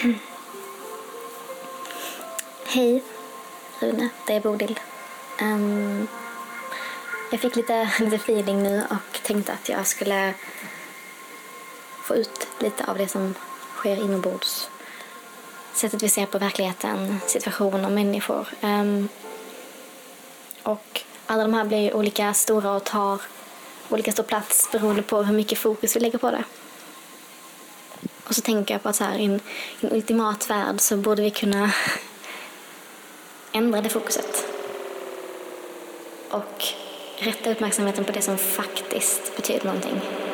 Hej Rune, det är Bodil. Jag fick lite feeling nu och tänkte att jag skulle få ut lite av det som sker inombords. Sättet vi ser på verkligheten, situationer, människor. Och alla de här blir ju olika stora och tar olika stor plats beroende på hur mycket fokus vi lägger på det. Och så tänker jag på att så här, i en ultimat värld så borde vi kunna ändra det fokuset. Och rätta uppmärksamheten på det som faktiskt betyder någonting.